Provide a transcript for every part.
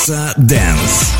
Mixa Dance.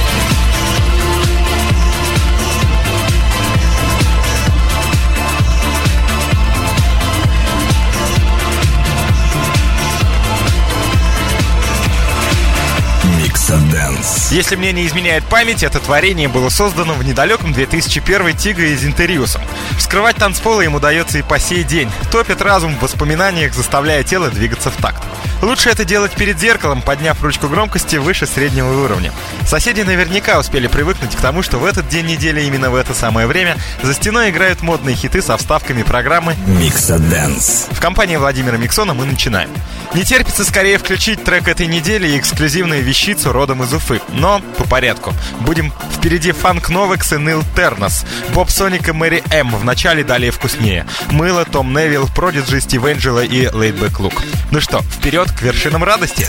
Если мне не изменяет память, это творение было создано в недалеком 2001 Тиго из Интериусом. Вскрывать танцполы им удается и по сей день. Топит разум в воспоминаниях, заставляя тело двигаться в такт. Лучше это делать перед зеркалом, подняв ручку громкости выше среднего уровня. Соседи наверняка успели привыкнуть к тому, что в этот день недели, именно в это самое время, за стеной играют модные хиты со вставками программы Mixa Dance. В компании Владимира Миксона мы начинаем. Не терпится скорее включить трек этой недели и эксклюзивную вещицу родом из Уфы. Но по порядку. Будем впереди Фанк Новекс и Нил Тернос, Поп Соник и Мэри М. В начале, далее вкуснее. Мыло, Том Невилл, Продиджи, Стив Энджело и Laidback Luke. Ну что, вперед к вершинам радости!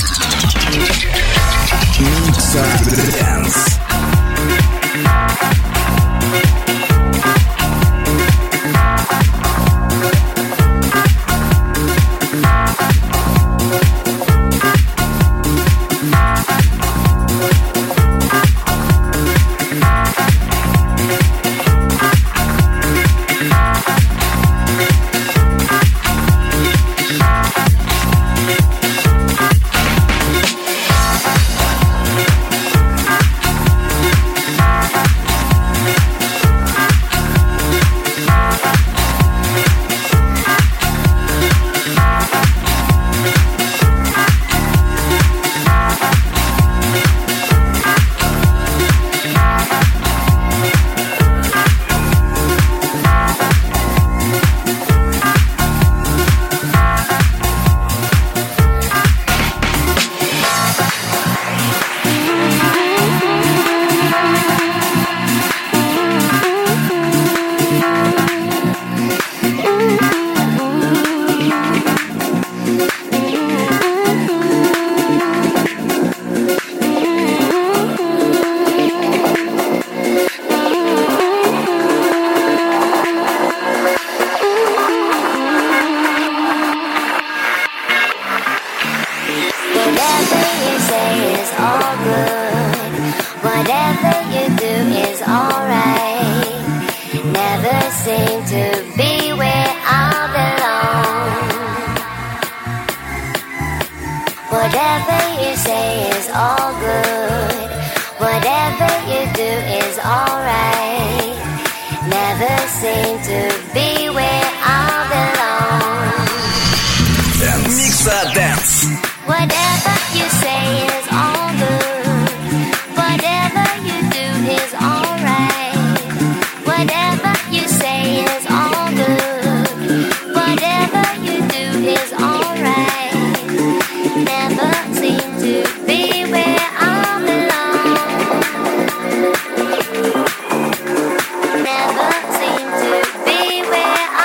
Mixa Dance.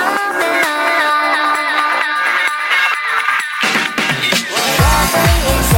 Whatever you say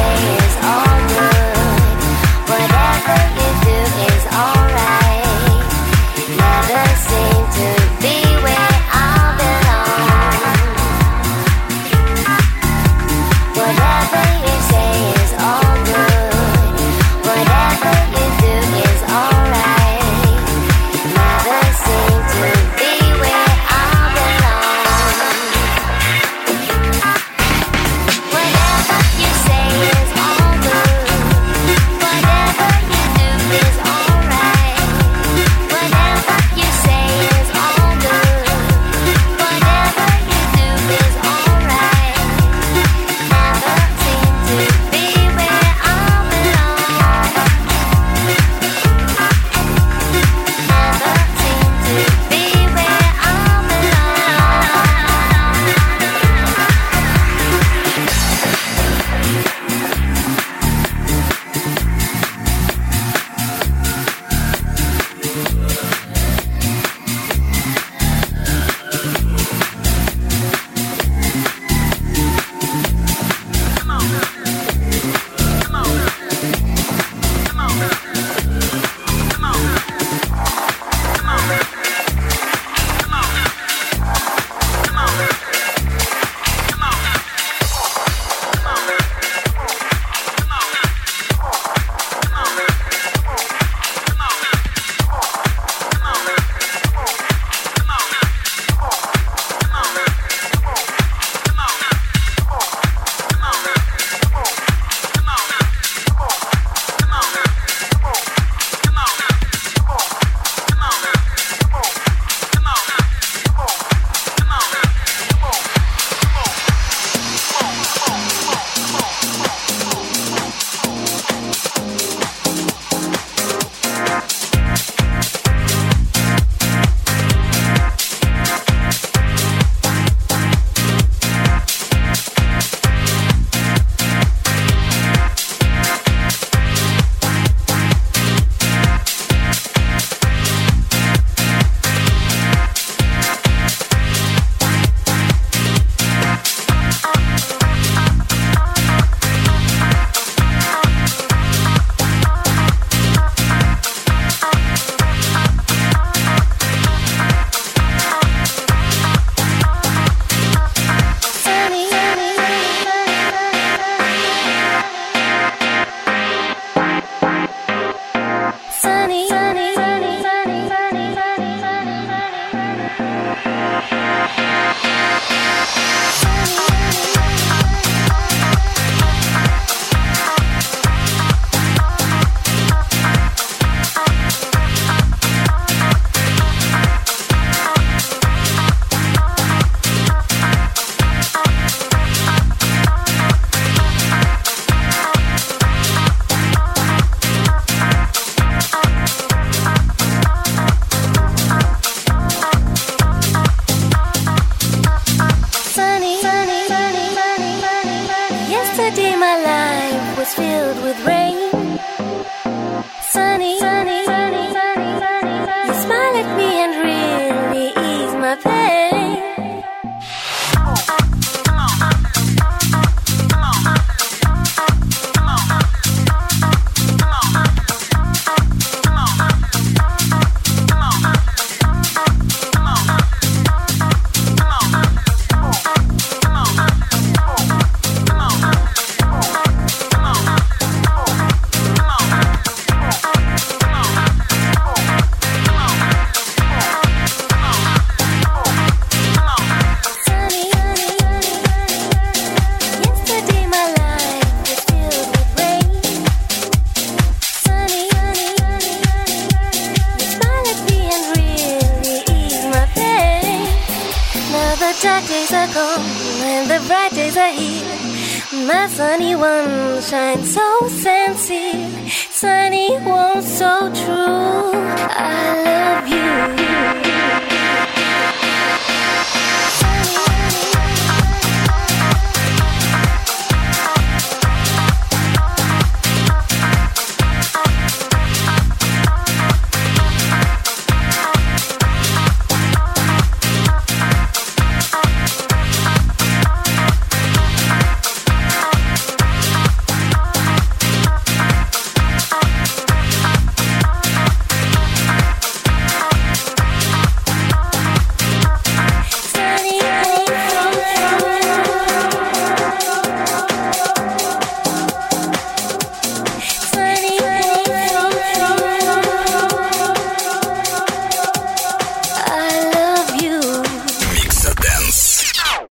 days are gone and the bright days are here. My sunny one shines so sincere, sunny one so true. I love you.